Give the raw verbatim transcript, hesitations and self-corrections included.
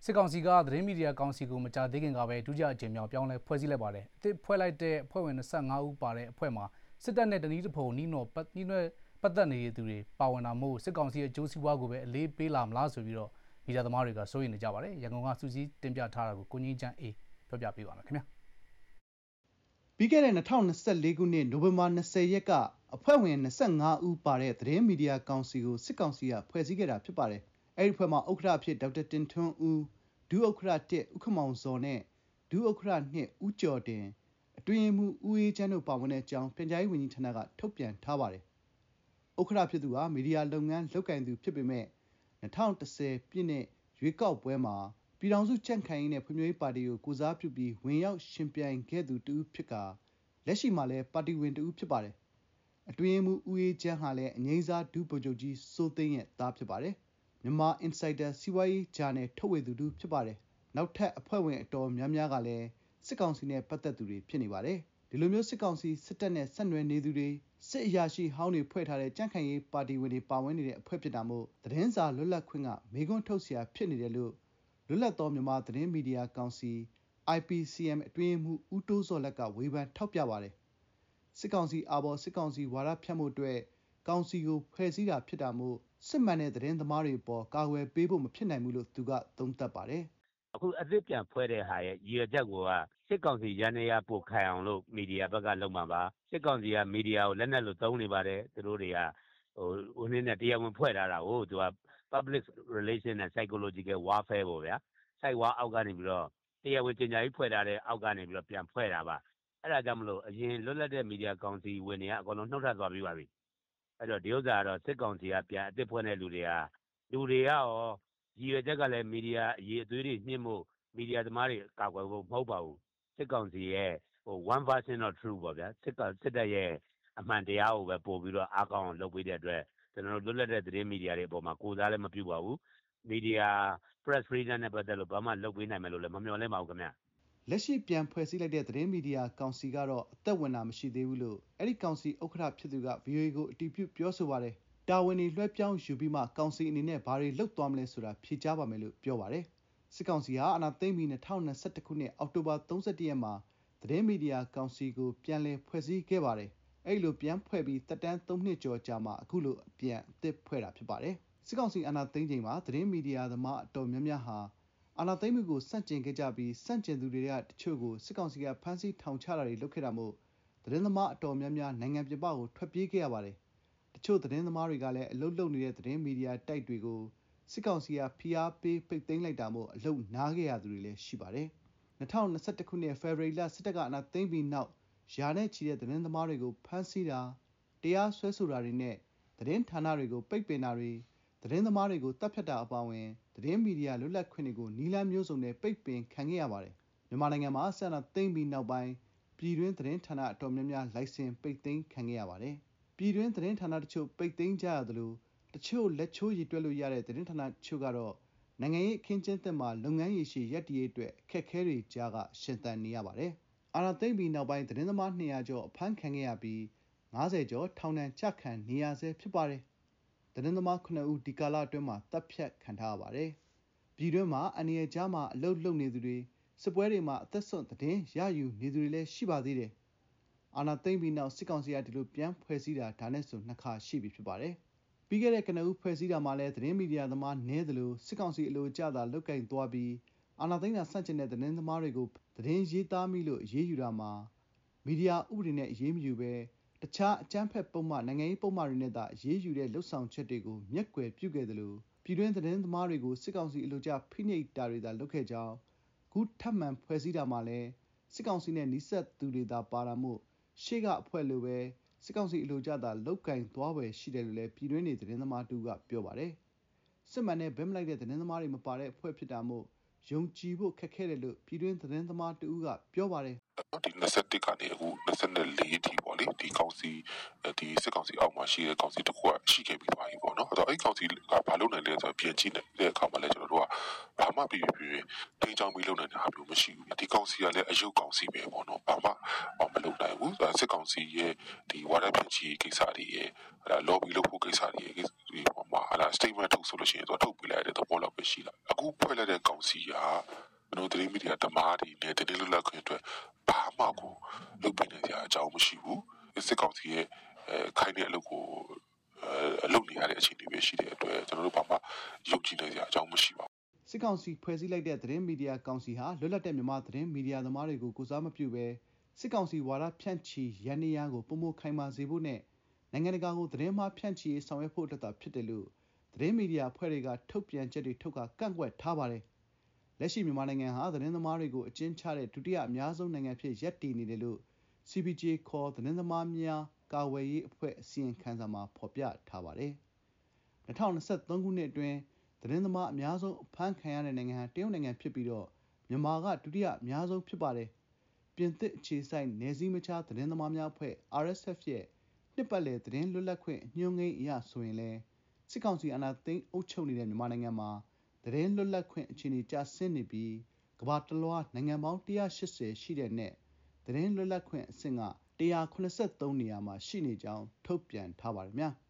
စစ်ကောင်စီကသတင်းမီဒီယာကောင်စီကိုမကြာသေးခင်ကပဲဒုတိယအကြိမ်မြောက်ပြောင်းလဲဖွဲ့စည်းလိုက်ပါတယ်။အသစ်ဖွဲ့လိုက်တဲ့အဖွဲ့ဝင်၂၅ဦးပါတဲ့အဖွဲ့မှာစစ်တပ်နဲ့တနည်းတစ်ဖုံနီးနော်ပတ်နီးနွယ်ပတ်သက်နေတဲ့သူတွေပါဝင်တာမို့စစ်ကောင်စီရဲ့အကျိုးစီးပွားကိုပဲအလေးပေးလာမလားဆိုပြီးတော့မီဒီယာသမားတွေကစိုးရိမ်နေကြပါတယ်။ရန်ကုန်ကစူးစီးတင်ပြထားတာကိုကိုကြီးချမ်းအေးပြောပြပေးပါမယ်ခင်ဗျာ။ပြီးခဲ့တဲ့၂၀၂၄ခုနှစ်နိုဝင်ဘာ၂၀ရက်ကအဖွဲ့ဝင်၂၅ဦးပါတဲ့သတင်းမီဒီယာကောင်စီကိုစစ်ကောင်စီကဖွဲ့စည်းခဲ့တာဖြစ်ပါတယ်။အဲဒီအဖွဲ့မှာဥက္ကဋ္ဌအဖြစ်ဒေါက်တာတင်ထွန်းဦးဒုဥက္ကဋ္ဌတစ်ဦးခမောင်စောနဲ့ဒုဥက္ကဋ္ဌနှစ်ဦးကျော်တင်အတွင်းမှုဦးအေးချမ်းတို့ပါဝင်တဲ့အကြောင်းပြန်ကြားရေးဝန်ကြီးဌာနကထုတ်ပြန်ထားပါတယ်။ဥက္ကဋ္ဌဖြစ်သူဟာမီဒီယာလုပ်ငန်းလုပ်ကိုင်သူဖြစ်ပေမဲ့၂၀၁၀ပြည့်နှစ်ရွေးကောက်ပွဲမှာပြည်ထောင်စုကြံ့ခိုင်ရေးနဲ့ဖွံ့ဖြိုးရေးပါတီကိုကိုစားပြုပြီးဝင်ရောက်ရှင်ပြိုင်ခဲ့သူတူဖြစ်ကလက်ရှိမှာလည်းပါတီဝင်တူဖြစ်ပါတယ်။အတွင်းမှုဦးအေးချမ်းဟာလည်းအငိမ့်စားဒုဗိုလ်ချုပ်ကြီးစိုးသိန်းရဲ့သားဖြစ်ပါတယ်။မြန်မာ Insider စီးပွားရေးဂျာနယ်ထုတ်ဝေသူတူဖြစ်ပါတယ်။နောက်ထပ်အဖွဲ့ဝင်အတော်များများကလည်းစစ်ကောင်စီနဲ့ပတ်သက်သူတွေဖြစ်နေပါတယ်။ဒီလိုမျိုးစစ်ကောင်စီစစ်တပ်နဲ့ဆက်နွယ်နေသူတွေစစ်အရာရှိဟောင်းတွေဖွဲ့ထားတဲ့ကြံ့ခိုင်ရေးပါတီဝင်တွေပါဝင်နေတဲ့အဖွဲ့ဖြစ်တာမို့သတင်းစာလွတ်လပ်ခွင့်ကမေခွန်းထုတ်เสียဖြစ်နေတယ်လို့လွတ်လပ်သောမြန်မာသတင်းမီဒီယာကောင်စီ I P C M အတွင်းမှုဦးတိုးစောလက်ကဝေဖန်ထောက်ပြပါတယ်။စစ်ကောင်စီအာဘော်စစ်ကောင်စီဝါဒဖြန့်မှုအတွက်ကောင်စီကိုဖွဲ့စည်းတာဖြစ်တာမို့စစ်မှန်တဲ့သတင်းသမားတွေပေါ်ကာကွယ်ပေးဖို့မဖြစ်နိုင်ဘူးလို့သူကသုံးသပ်ပါတယ်။အခုအသစ်ပြန်ဖွဲ့တဲ့ဟာရဲ့ရည်ရွယ်ချက်ကစစ်ကောင်စီရန်နေရပို့ခိုင်အောင်လို့မီဒီယာဘက်ကလုပ်မှာပါစစ်ကောင်စီကမီဒီယာကိုလက်နက်လို့သုံးနေပါတယ်သူတို့တွေကဟိုဦးနေနဲ့တရားဝင်ဖွဲ့ထားတာကိုသူက public relation နဲ့ psychological warfare ပေါ့ဗျာ site war အောက်ကနေပြီးတော့တရားဝင်ကြေညာရေးဖွဲ့ထားတဲ့အောက်ကနေပြီးတော့ပြန်ဖွဲ့တာပါအဲ့ဒါကြောင့်မလို့အရင်လွတ်လပ်တဲ့မီဒီယာကောင်စီဝင်တွေကအကုန်လုံးနှုတ်ထွက်သွားပြီးပါပြီအဲ့တော့ဒီဥစ္စာကတော့စစ်ကောင်စီကပြန်အသစ်ဖွဲ့တဲ့လူတွေကလူတွေကရောရည်ရွယ်ချက်ကလည်းမီဒီယာအရေးအသွေးတွေညှင့်မှုမီဒီယာသမားတွေကာကွယ်ဖို့မဟုတ်ပါဘူးစစ်ကောင်စီရဲ့ဟို one version of truth ပေါ့ဗျာစစ်ကောင်စစ်တပ်ရဲ့အမှန်တရားကိုပဲပို့ပြီးတော့အားကောင်းအောင်လုပ်ပေးတဲ့အတွက်ကျွန်တော်တို့လွတ်လပ်တဲ့သတင်းမီဒီယာတွေအပေါ်မှာကိုယ်စားလည်းမပြုပါဘူးမီဒီယာ press freedom နဲ့ပတ်သက်လို့ဘာမှလုပ်ပေးနိုင်မယ်လို့လည်းမမျှော်လင့်ပါဘူးခင်ဗျလက်ရှိပြန်ဖွဲ့စည်းလိုက်တဲ့သတင်းမီဒီယာကောင်စီကတော့အသက်ဝင်တာမရှိသေးဘူးလို့အဲ့ဒီကောင်စီဥက္ကဋ္ဌဖြစ်သူက ဗွီအိုအေ ကိုအတည်ပြုပြောဆိုပါတယ်တာဝန်တွေလွှဲပြောင်းယူပြီးမှကောင်စီအနေနဲ့ဘာတွေလုပ်သွားမလဲဆိုတာဖြေကြားပါမယ်လို့ပြောပါတယ်စစ်ကောင်စီဟာအာဏာသိမ်းပြီး၂၀၂၁ခုနှစ်အောက်တိုဘာ၃၁ရက်မှာသတင်းမီဒီယာကောင်စီကိုပြန်လည်ဖွဲ့စည်းခဲ့ပါတယ်အဲ့လိုပြန်ဖွဲ့ပြီးတက်တန်း၃နှစ်ကျော်ကြာမှအခုလိုပြန်အသစ်ဖွဲ့တာဖြစ်ပါတယ်စစ်ကောင်စီအာဏာသိမ်းချိန်မှာသတင်းမီဒီယာသမားအတော်များများဟာအာဏာသိမ်းမှုကိုစန့်ကျင်ခဲ့ကြပြီးစန့်ကျင်သူတွေကတချို့ကိုစစ်ကောင်စီကဖမ်းဆီးထောင်ချတာတွေလုပ်ခဲ့တာမို့သတင်းသမားအတော်များများနိုင်ငံပြင်ပကိုထွက်ပြေးခဲ့ရပါတယ်တချို့သတင်းသမားတွေကလည်းအလုပ်လုပ်နေတဲ့သတင်းမီဒီယာတိုက်တွေကိုစစ်ကောင်စီကဖိအားပေးပိတ်သိမ်းလိုက်တာမို့အလုပ်နားခဲ့ရသူတွေလည်းရှိပါတယ်၂၀၂၁ခုနှစ်ဖေဖော်ဝါရီလစစ်တပ်ကအာဏာသိမ်းပြီးနောက်ယာနဲ့ချီတဲ့သတင်းသမားတွေကိုဖမ်းဆီးတာတရားစွဲဆိုတာတွေနဲ့သတင်းဌာနတွေကိုပိတ်ပင်တာတွေသတင်းသမားတွေကိုတပ်ဖြတ်တာအပါအဝင်သတင်းမီဒီယာလွတ်လပ်ခွင့်တွေကိုနီးလန်းမျိုးစုံနဲ့ပိတ်ပင်ခံခဲ့ရပါတယ်မြန်မာနိုင်ငံမှာဆန္ဒသိမ်းပြီးနောက်ပိုင်းပြည်တွင်းသတင်းဌာနအတော်များများလိုင်စင်ပိတ်သိမ်းခံခဲ့ရပါတယ်ပြည်တွင်းသတင်းဌာနတချို့ပိတ်သိမ်းကြရသလိုတချို့လက်ချိုးရည်တွက်လို့ရတဲ့သတင်းဌာနတချို့ကတော့နိုင်ငံရေးအခင်းကျင်းသစ်မှာလုပ်ငန်းရည်ရှိရပ်တည်ရေးအတွက်အခက်အခဲတွေကြားကရှင်သန်နေရပါတယ်အာဏာသိမ်းပြီးနောက်ပိုင်းသတင်းသမား၂၀၀ကျော်အဖမ်းခံခဲ့ရပြီး၅၀ကျော်ထောင်ဒဏ်ကျခံနေရဆဲဖြစ်ပါတယ်သတင်းသမားခုနှစ်ဦးဒီကာလအတွင်းမှာတပ်ဖြတ်ခံထားရပါတယ်ပြည်တွင်းမှာအနေအကြားမှာအလုတ်လုံနေသူတွေစစ်ပွဲတွေမှာအသက်ဆုံးသတင်းရယူနေသူတွေလည်းရှိပါသေးတယ်အာဏာသိမ်းပြီးနောက်စစ်ကောင်စီကဒီလိုပြန်ဖွဲ့စည်းတာဒါနဲ့ဆိုနှစ်ခါရှိပြီဖြစ်ပါတယ်ပြီးခဲ့တဲ့ကနဦးဖွဲ့စည်းတာမှာလည်းသတင်းမီဒီယာသမားနည်းသလိုစစ်ကောင်စီအလိုကျတာလုတ်ကင်သွားပြီးအာဏာသိမ်းတာဆန့်ကျင်တဲ့သတင်းသမားတွေကိုသတင်းရေးသားမိလို့အရေးယူတာမှာမီဒီယာဥပဒေနဲ့အရေးမယူဘဲတခြားအကြမ်းဖက်ပုံမှန်နိုင်ငံရေးပုံမှန်တွေနဲ့သာအရေးယူတဲ့လှုပ်ဆောင်ချက်တွေကိုမျက်ကွယ်ပြုခဲ့တယ်လို့ပြည်တွင်းသတင်းသမားတွေကိုစစ်ကောင်စီအလိုကျဖိနှိပ်တာတွေသာလုပ်ခဲ့ကြောင်းခုထပ်မံဖွဲ့စည်းတာမှာလည်းစစ်ကောင်စီနဲ့နှိစက်သူတွေသာပါတာမို့ရှေ့ကအဖွဲ့လိုပဲစစ်ကောင်စီအလိုကျတာလုတ်ကင်သွားပဲရှိတယ်လို့လည်းပြည်တွင်းနေသတင်းသမားတူကပြောပါတယ်စစ်မှန်တဲ့ဗက်မလိုက်တဲ့သတင်းသမားတွေမပါတဲ့အဖွဲ့ဖြစ်တာမို့ယုံကြည်ဖို့ခက်ခဲတယ်လို့ပြည်တွင်းသတင်းသမားတူကပြောပါတယ်ဒီtwenty-oneကနေအခုtwenty-fourအထိပေါ့လေဒီကောင်စီဒီစစ်ကောင်စီအောက်မှာရှိတဲ့ကောင်စီတစ်ခုကရှိခဲ့ပြီးသွားပြီပေါ့နော်အဲ့တော့အဲ့ကောင်စီကဘာလုပ်နိုင်လဲဆိုတော့ပြင်ကြည့်တဲ့အခါမှာလည်းကျွန်တော်တို့ကဘာမှပြပြပြတင်းချောင်းပြီးလုပ်နိုင်တဲ့ဟာမျိုးမရှိဘူးဒီကောင်စီကလည်းအယုတ်ကောင်စီပဲပေါ့နော်ဘာမှမလုပ်နိုင်ဘူးစစ်ကောင်စီရဲ့ဒီဝါဒပြင်ချီကိစ္စတွေရဲ့အဲ့ဒါ lobby လုပ်ဖို့ကိစ္စတွေရဲ့ဒီပေါ်မှာအဲ့ဒါ statement ထုတ်ဆိုလို့ရှိရင်တော့ထုတ်ပြလိုက်တဲ့သဘောလောက်ပဲရှိလာအခုဖွဲ့လိုက်တဲ့ကောင်စီကကျွန်တော်တို့မီဒီယာတမားတွေနဲ့တနေ့လွတ်လပ်ခွင့်အတွက်ဘာမှကိုလုပ်ပြနေကြအကြောင်းမရှိဘူးစစ်ကောင်စီရဲ့အဲခိုင်တဲ့အလုပ်ကိုအလုပ်နေရတဲ့အခြေအနေပဲရှိတဲ့အတွက်ကျွန်တော်တို့ဘာမှယုံကြည်နေကြအကြောင်းမရှိပါဘူးစစ်ကောင်စီဖွဲ့စည်းလိုက်တဲ့သတင်းမီဒီယာကောင်စီဟာလွတ်လပ်တဲ့မြန်မာသတင်းမီဒီယာသမားတွေကိုကိုစားမပြုဘဲစစ်ကောင်စီဝါဒဖြန့်ချီရန်နေရကိုပုံမခိုင်မာစေဖို့နဲ့နိုင်ငံတကာကိုသတင်းမှားဖြန့်ချီဆောင်ရွက်ဖို့အတွက်သာဖြစ်တယ်လို့သတင်းမီဒီယာအဖွဲ့တွေကထုတ်ပြန်ချက်တွေထုတ်ကကန့်ကွက်ထားပါတယ်လက်ရှိမြန်မာနိုင်ငံဟာသတင်းသမားတွေကိုအကျဉ်းချတဲ့ဒုတိယအများဆုံးနိုင်ငံဖြစ်ရပ်တည်နေတယ်လို့ C P J ခေါ်သတင်းသမားများကာဝယ်ရေးအဖွဲ့အစည်းအဝေးခန်းစာမှာဖော်ပြထားပါတယ်။twenty twenty-threeခုနှစ်အတွင်းသတင်းသမားအများဆုံးအဖမ်းခံရတဲ့နိုင်ငံဟာတရုတ်နိုင်ငံဖြစ်ပြီးတော့မြန်မာကဒုတိယအများဆုံးဖြစ်ပါတယ်။ပြင်သစ်အခြေစိုက်နယ်စည်းမခြားသတင်းသမားများအဖွဲ့ R S F ရဲ့နှစ်ပတ်လည်သတင်းလွတ်လပ်ခွင့်ညွှန်းကိန်းအရဆိုရင်လည်းစစ်ကောင်စီအာဏာသိမ်းအုပ်ချုပ်နေတဲ့မြန်မာနိုင်ငံမှာသတင်းလွတ်လပ်ခွင့်အခြေအနေကျဆင်းနေပြီးကမ္ဘာတလွှားနိုင်ငံပေါင်းone hundred eightyရှိတဲ့နဲ့သတင်းလွတ်လပ်ခွင့်အဆင့်ကone hundred eighty-threeနေရာမှာရှိနေကြောင်းထုတ်ပြန်ထားပါတယ်ဗျာ။